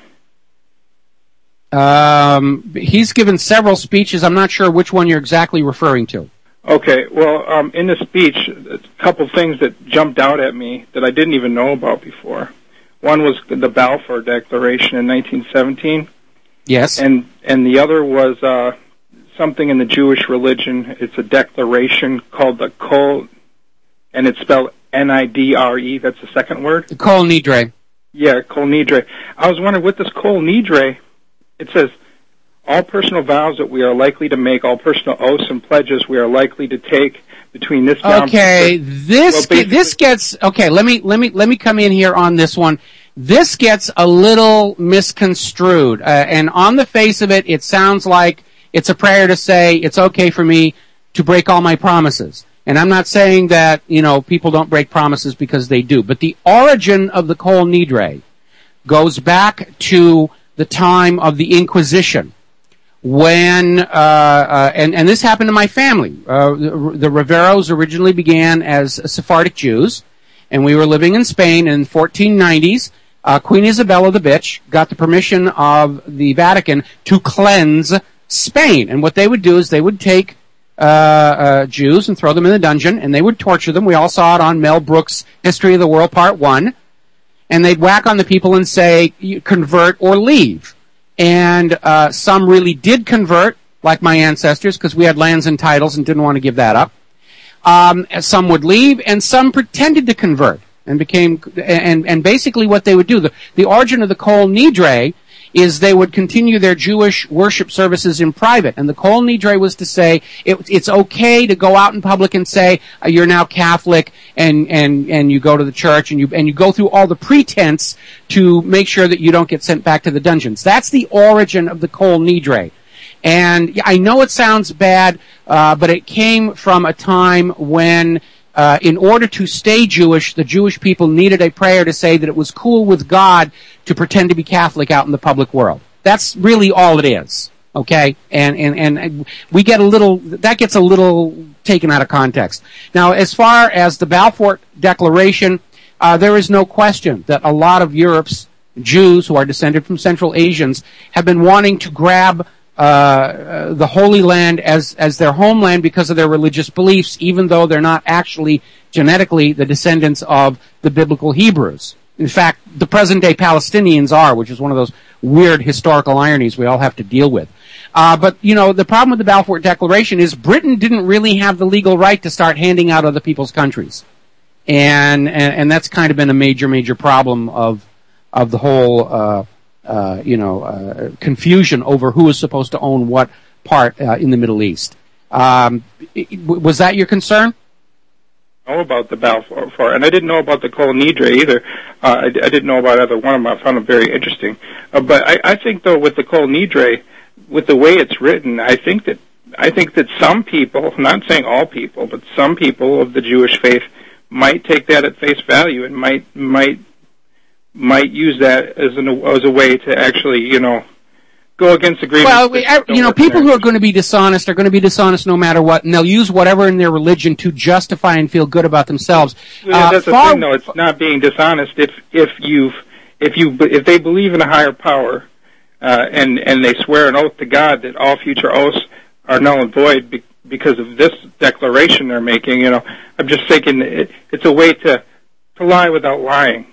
He's given several speeches. I'm not sure which one you're exactly referring to. Okay. Well, in the speech, a couple things that jumped out at me that I didn't even know about before. One was the Balfour Declaration in 1917. Yes. And the other was something in the Jewish religion. It's a declaration called the Kol, and it's spelled Nidre. That's the second word. The Kol Nidre. Yeah, Kol Nidre. I was wondering, with this Kol Nidre, it says, all personal vows that we are likely to make, all personal oaths and pledges we are likely to take between this now. Okay, this gets okay. Let me come in here on this one. This gets a little misconstrued, and on the face of it, it sounds like it's a prayer to say it's okay for me to break all my promises. And I'm not saying that, people don't break promises, because they do. But the origin of the Kol Nidre goes back to the time of the Inquisition, when, and this happened to my family. The Riveros originally began as Sephardic Jews, and we were living in Spain in the 1490s. Queen Isabella the Bitch got the permission of the Vatican to cleanse Spain. And what they would do is they would take Jews and throw them in the dungeon, and they would torture them. We all saw it on Mel Brooks' History of the World Part 1. And they'd whack on the people and say, convert or leave. And some really did convert, like my ancestors, because we had lands and titles and didn't want to give that up. Some would leave, and some pretended to convert and became, and basically what they would do, the origin of the Kol Nidre is they would continue their Jewish worship services in private. And the Kol Nidre was to say it's okay to go out in public and say you're now Catholic, and you go to the church and you go through all the pretense to make sure that you don't get sent back to the dungeons. That's the origin of the Kol Nidre. And I know it sounds bad, but it came from a time when in order to stay Jewish, the Jewish people needed a prayer to say that it was cool with God to pretend to be Catholic out in the public world. That's really all it is. Okay? And we get that gets a little taken out of context. Now, as far as the Balfour Declaration, there is no question that a lot of Europe's Jews who are descended from Central Asians have been wanting to grab the Holy Land as their homeland because of their religious beliefs, even though they're not actually genetically the descendants of the biblical Hebrews. In fact, the present-day Palestinians are, which is one of those weird historical ironies we all have to deal with. But, the problem with the Balfour Declaration is Britain didn't really have the legal right to start handing out other people's countries. And that's kind of been a major problem of the whole confusion over who is supposed to own what part in the Middle East. Was that your concern? I know about the Balfour, and I didn't know about the Kol Nidre either. I didn't know about either one of them. I found them very interesting. But I think, though, with the Kol Nidre, with the way it's written, I think that some people, not saying all people, but some people of the Jewish faith might take that at face value and might use that as a way to actually, go against agreements. Well, people who are going to be dishonest are going to be dishonest no matter what, and they'll use whatever in their religion to justify and feel good about themselves. That's the thing, though. It's not being dishonest if they believe in a higher power, and they swear an oath to God that all future oaths are null and void because of this declaration they're making. I'm just thinking it's a way to lie without lying.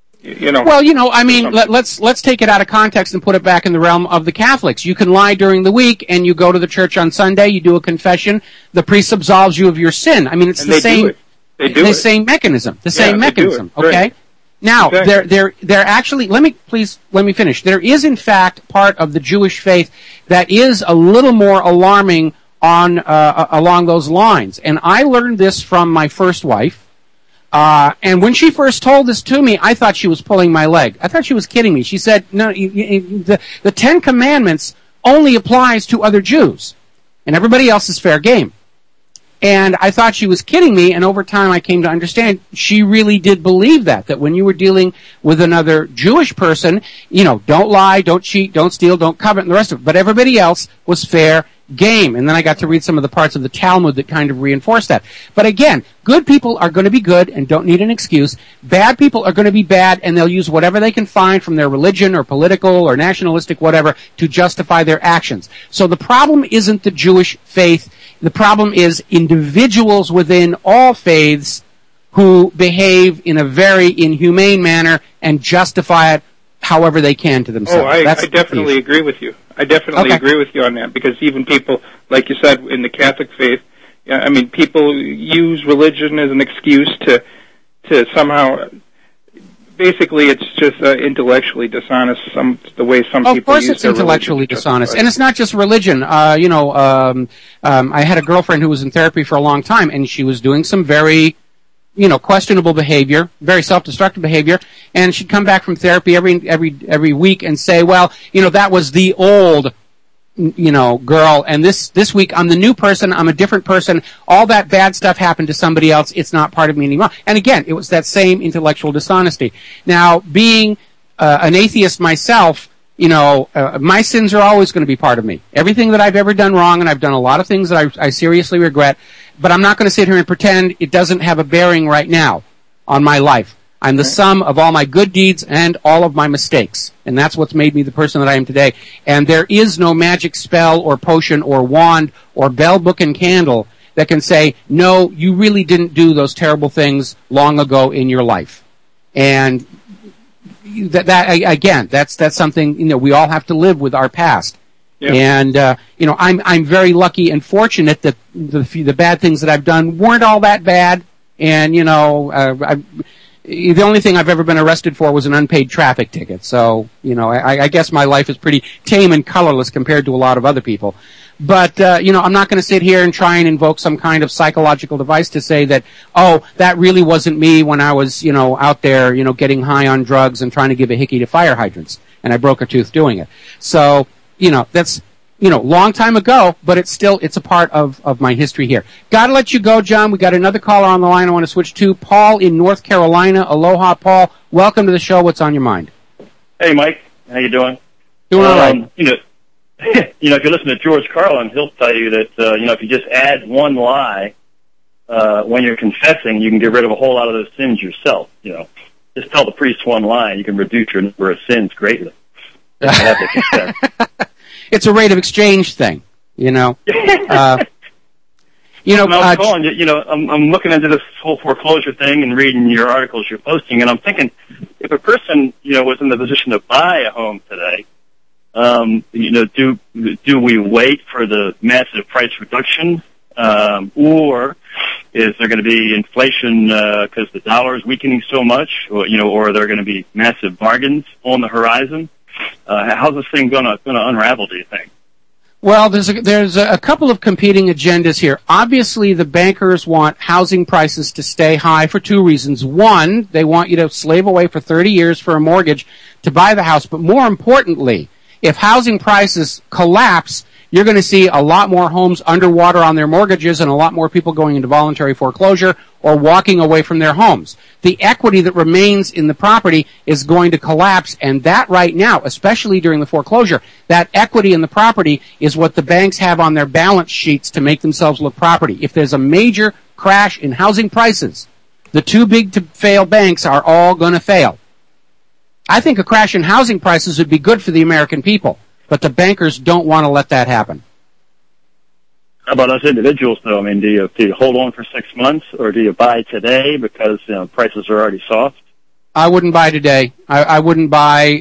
Let's take it out of context and put it back in the realm of the Catholics. You can lie during the week, and you go to the church on Sunday, you do a confession, the priest absolves you of your sin. I mean, it's the same mechanism. The same mechanism, okay? Right. Now, exactly. they're actually, let me finish. There is, in fact, part of the Jewish faith that is a little more alarming along those lines. And I learned this from my first wife. And when she first told this to me, I thought she was pulling my leg. I thought she was kidding me. She said, no, the Ten Commandments only applies to other Jews, and everybody else is fair game. And I thought she was kidding me, and over time I came to understand she really did believe that when you were dealing with another Jewish person, don't lie, don't cheat, don't steal, don't covet, and the rest of it. But everybody else was fair game. And then I got to read some of the parts of the Talmud that kind of reinforced that. But again, good people are going to be good and don't need an excuse. Bad people are going to be bad, and they'll use whatever they can find from their religion or political or nationalistic whatever to justify their actions. So the problem isn't the Jewish faith. The problem is individuals within all faiths who behave in a very inhumane manner and justify it however they can to themselves. Oh, I definitely agree with you. I definitely agree with you on that, because even people, like you said, in the Catholic faith, I mean, people use religion as an excuse to somehow, basically it's just intellectually dishonest, the way some people use their religion. Of course it's intellectually dishonest. And it's not just religion. I had a girlfriend who was in therapy for a long time, and she was doing some very questionable behavior, very self-destructive behavior, and she'd come back from therapy every week and say, well, that was the old, girl, and this week I'm the new person, I'm a different person, all that bad stuff happened to somebody else, it's not part of me anymore. And again, it was that same intellectual dishonesty. Now, being an atheist myself, my sins are always going to be part of me. Everything that I've ever done wrong, and I've done a lot of things that I seriously regret, but I'm not going to sit here and pretend it doesn't have a bearing right now on my life. I'm the sum of all my good deeds and all of my mistakes. And that's what's made me the person that I am today. And there is no magic spell or potion or wand or bell, book, and candle that can say, no, you really didn't do those terrible things long ago in your life. And that's something, we all have to live with our past. Yeah. And, I'm very lucky and fortunate that the bad things that I've done weren't all that bad. And, the only thing I've ever been arrested for was an unpaid traffic ticket. So, I guess my life is pretty tame and colorless compared to a lot of other people. But, I'm not going to sit here and try and invoke some kind of psychological device to say that, that really wasn't me when I was, out there, getting high on drugs and trying to give a hickey to fire hydrants. And I broke a tooth doing it. So, that's, long time ago, but it's a part of my history here. Gotta let you go, John. We got another caller on the line I want to switch to. Paul in North Carolina. Aloha, Paul. Welcome to the show. What's on your mind? Hey, Mike. How you doing? Doing all right. If you listen to George Carlin, he'll tell you that, if you just add one lie, when you're confessing, you can get rid of a whole lot of those sins yourself. Just tell the priest one lie, and you can reduce your number of sins greatly. It's a rate of exchange thing, I'm calling you, I'm looking into this whole foreclosure thing and reading your articles you're posting, and I'm thinking, if a person, was in the position to buy a home today, do we wait for the massive price reduction, or is there going to be inflation because the dollar is weakening so much, or are there going to be massive bargains on the horizon? How's this thing going to unravel, do you think? Well, there's a couple of competing agendas here. Obviously, the bankers want housing prices to stay high for two reasons. One, they want you to slave away for 30 years for a mortgage to buy the house. But more importantly, if housing prices collapse, you're going to see a lot more homes underwater on their mortgages and a lot more people going into voluntary foreclosure or walking away from their homes. The equity that remains in the property is going to collapse, and that right now, especially during the foreclosure, that equity in the property is what the banks have on their balance sheets to make themselves look property. If there's a major crash in housing prices, the too big to fail banks are all going to fail. I think a crash in housing prices would be good for the American people. But the bankers don't want to let that happen. How about us individuals, though? I mean, do you hold on for 6 months, or do you buy today because prices are already soft? I wouldn't buy today. I wouldn't buy,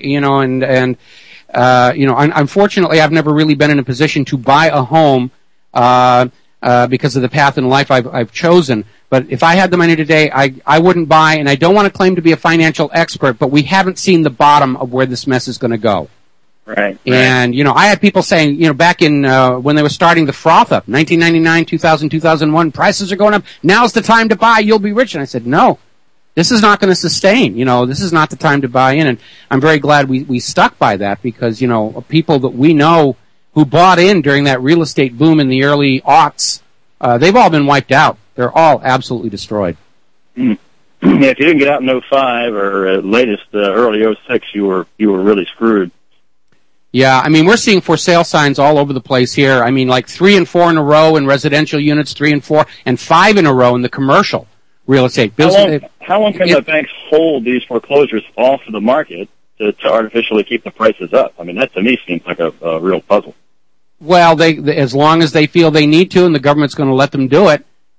unfortunately, I've never really been in a position to buy a home because of the path in life I've chosen. But if I had the money today, I wouldn't buy, and I don't want to claim to be a financial expert, but we haven't seen the bottom of where this mess is going to go. Right. And, I had people saying, back in, when they were starting the froth up, 1999, 2000, 2001, prices are going up. Now's the time to buy. You'll be rich. And I said, no, this is not going to sustain. This is not the time to buy in. And I'm very glad we stuck by that because, people that we know who bought in during that real estate boom in the early aughts, they've all been wiped out. They're all absolutely destroyed. Mm. Yeah, if you didn't get out in 05 or at latest early 06, you were really screwed. Yeah, I mean, we're seeing for sale signs all over the place here. I mean, like 3 and 4 in a row in residential units, 3 and 4, and 5 in a row in the commercial real estate. How long can the banks hold these foreclosures off of the market to artificially keep the prices up? I mean, that to me seems like a real puzzle. Well, as long as they feel they need to, and the government's going to let them do it.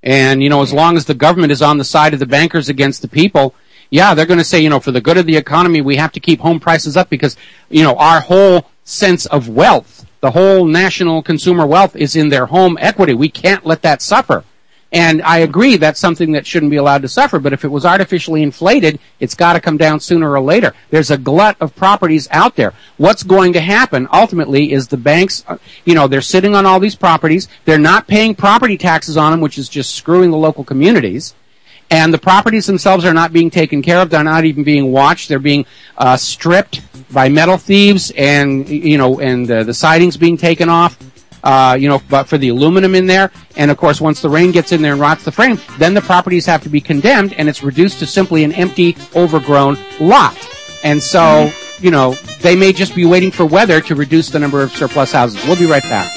And, as long as the government is on the side of the bankers against the people, yeah, they're going to say, for the good of the economy, we have to keep home prices up because, our whole sense of wealth, the whole national consumer wealth is in their home equity. We can't let that suffer. And I agree that's something that shouldn't be allowed to suffer, but if it was artificially inflated, it's got to come down sooner or later. There's a glut of properties out there. What's going to happen ultimately is the banks, they're sitting on all these properties. They're not paying property taxes on them, which is just screwing the local communities. And the properties themselves are not being taken care of. They're not even being watched. They're being stripped by metal thieves, and the siding's being taken off. But for the aluminum in there, and of course, once the rain gets in there and rots the frame, then the properties have to be condemned, and it's reduced to simply an empty, overgrown lot. And so, they may just be waiting for weather to reduce the number of surplus houses. We'll be right back.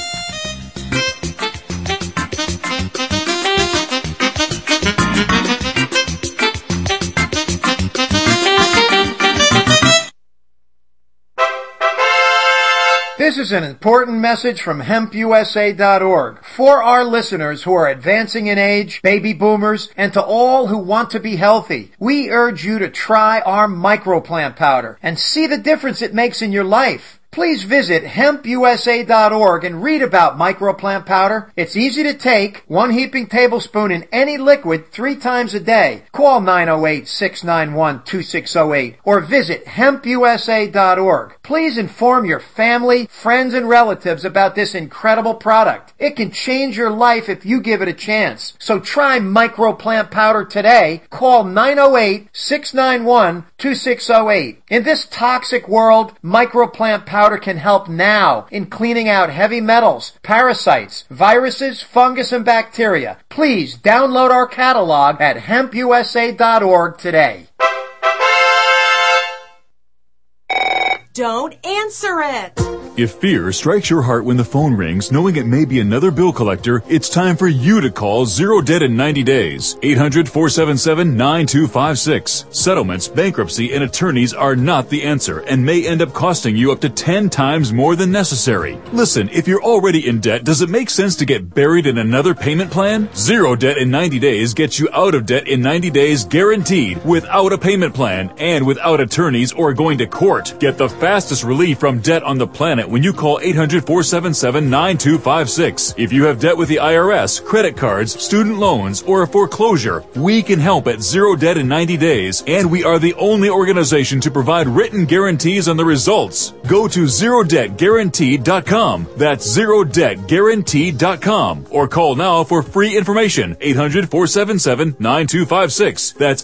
This is an important message from HempUSA.org for our listeners who are advancing in age, baby boomers, and to all who want to be healthy. We urge you to try our microplant powder and see the difference it makes in your life. Please visit HempUSA.org and read about microplant powder. It's easy to take, 1 heaping tablespoon in any liquid 3 times a day. Call 908-691-2608 or visit HempUSA.org. Please inform your family, friends, and relatives about this incredible product. It can change your life if you give it a chance. So try microplant powder today. Call 908-691-2608. In this toxic world, microplant powder can help now in cleaning out heavy metals, parasites, viruses, fungus, and bacteria. Please download our catalog at HempUSA.org today. Don't answer it! If fear strikes your heart when the phone rings, knowing it may be another bill collector, it's time for you to call Zero Debt in 90 days. 800-477-9256. Settlements, bankruptcy, and attorneys are not the answer and may end up costing you up to 10 times more than necessary. Listen, if you're already in debt, does it make sense to get buried in another payment plan? Zero Debt in 90 days gets you out of debt in 90 days guaranteed, without a payment plan and without attorneys or going to court. Get the fastest relief from debt on the planet when you call 800-477-9256. If you have debt with the IRS, credit cards, student loans, or a foreclosure, we can help at Zero Debt in 90 days, and we are the only organization to provide written guarantees on the results. Go to ZeroDebtGuaranteed.com. That's ZeroDebtGuaranteed.com. Or call now for free information. 800-477-9256. That's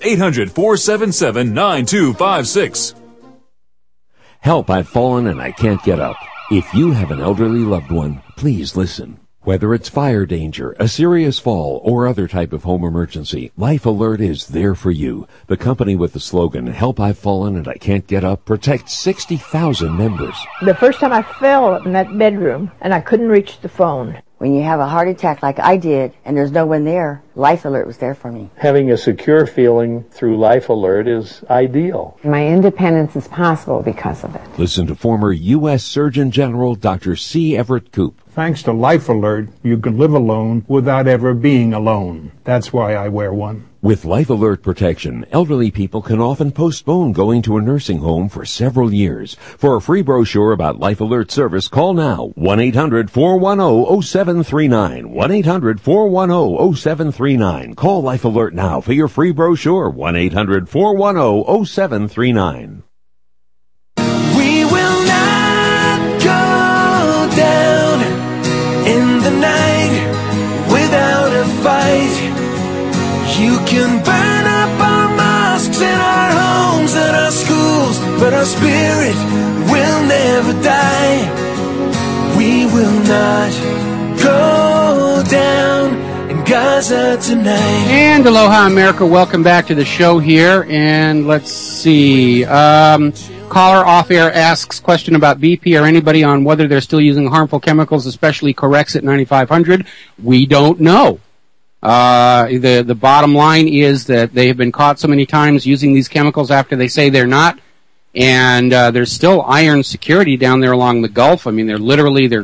800-477-9256. Help, I've fallen and I can't get up. If you have an elderly loved one, please listen. Whether it's fire danger, a serious fall, or other type of home emergency, Life Alert is there for you. The company with the slogan, Help, I've fallen and I can't get up, protects 60,000 members. The first time I fell in that bedroom and I couldn't reach the phone. When you have a heart attack like I did and there's no one there, Life Alert was there for me. Having a secure feeling through Life Alert is ideal. My independence is possible because of it. Listen to former U.S. Surgeon General Dr. C. Everett Koop. Thanks to Life Alert, you can live alone without ever being alone. That's why I wear one. With Life Alert protection, elderly people can often postpone going to a nursing home for several years. For a free brochure about Life Alert service, call now. 1-800-410-0739. 1-800-410-0739. Call Life Alert now for your free brochure. 1-800-410-0739. We will not go down in the night without a fight. You can burn up our mosques and our homes and our schools, but our spirit will never die. We will not go down in Gaza tonight. And aloha, America. Welcome back to the show here. And let's see. Caller off air asks question about BP or anybody on whether they're still using harmful chemicals, especially Corexit 9500. We don't know. The bottom line is that they have been caught so many times using these chemicals after they say they're not, and there's still iron security down there along the Gulf. I mean, they're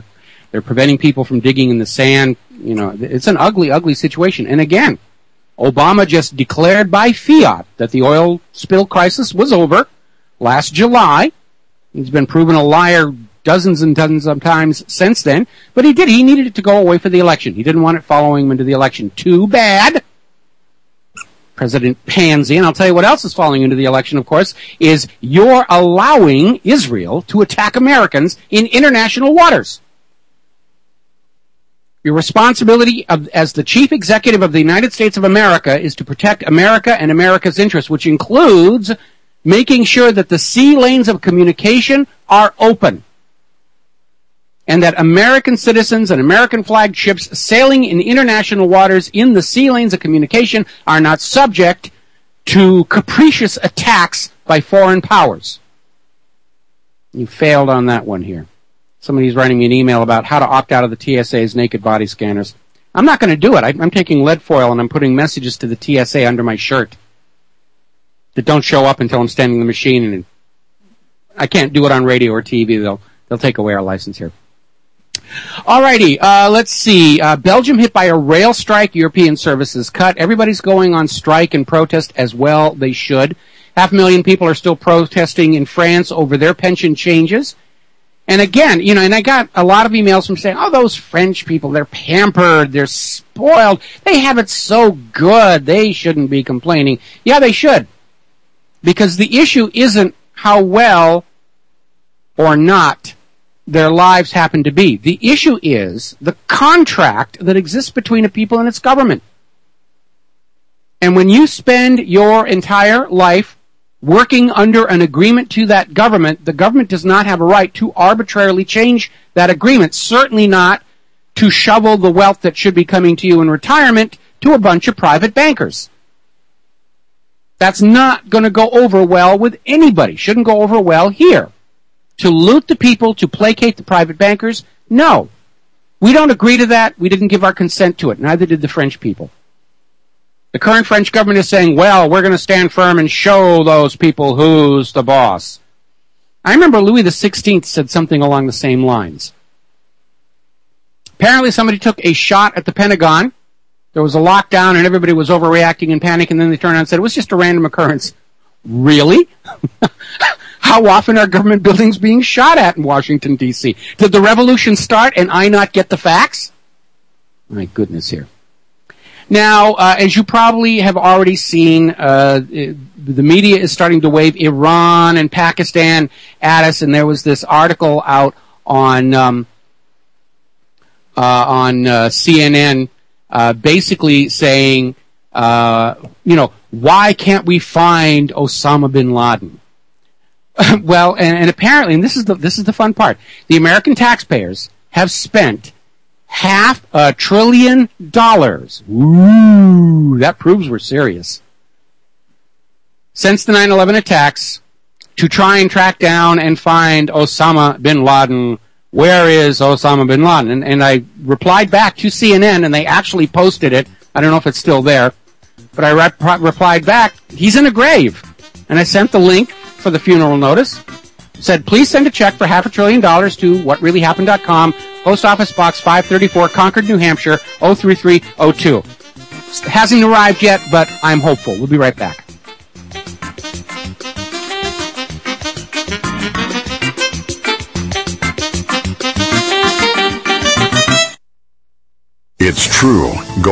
They're preventing people from digging in the sand. You know, it's an ugly, ugly situation. And again, Obama just declared by fiat that the oil spill crisis was over last July. He's been proven a liar dozens and dozens of times since then. But he did. He needed it to go away for the election. He didn't want it following him into the election. Too bad. President Pansy, and I'll tell you what else is falling into the election, of course, is you're allowing Israel to attack Americans in international waters. Your responsibility as the chief executive of the United States of America is to protect America and America's interests, which includes making sure that the sea lanes of communication are open, and that American citizens and American flagged ships sailing in international waters in the sea lanes of communication are not subject to capricious attacks by foreign powers. You failed on that one here. Somebody's writing me an email about how to opt out of the TSA's naked body scanners. I'm not going to do it. I'm taking lead foil and I'm putting messages to the TSA under my shirt that don't show up until I'm standing in the machine, and I can't do it on radio or TV. They'll take away our license here. Alrighty, let's see. Belgium hit by a rail strike, European services cut. Everybody's going on strike and protest as well. They should. 500,000 people are still protesting in France over their pension changes. And again, you know, and I got a lot of emails from saying, oh, those French people, they're pampered, they're spoiled, they have it so good, they shouldn't be complaining. Yeah, they should. Because the issue isn't how well or not their lives happen to be. The issue is the contract that exists between a people and its government. And when you spend your entire life working under an agreement to that government, the government does not have a right to arbitrarily change that agreement, certainly not to shovel the wealth that should be coming to you in retirement to a bunch of private bankers. That's not going to go over well with anybody. Shouldn't go over well here. To loot the people, to placate the private bankers, no. We don't agree to that. We didn't give our consent to it. Neither did the French people. The current French government is saying, well, we're going to stand firm and show those people who's the boss. I remember Louis XVI said something along the same lines. Apparently somebody took a shot at the Pentagon. There was a lockdown and everybody was overreacting and panic, and then they turned around and said it was just a random occurrence. Really? How often are government buildings being shot at in Washington, D.C.? Did the revolution start and I not get the facts? My goodness here. Now, as you probably have already seen, the media is starting to wave Iran and Pakistan at us, and there was this article out on CNN basically saying, why can't we find Osama bin Laden? Well, and apparently, and this is the fun part, the American taxpayers have spent $500 billion. Ooh, that proves we're serious. Since the 9/11 attacks, to try and track down and find Osama bin Laden. Where is Osama bin Laden? And I replied back to CNN, and they actually posted it. I don't know if it's still there, but I replied back, he's in a grave. And I sent the link for the funeral notice. Said, please send a check for $500 billion to whatreallyhappened.com, Post Office Box 534, Concord, New Hampshire, 03302. Hasn't arrived yet, but I'm hopeful. We'll be right back. It's true.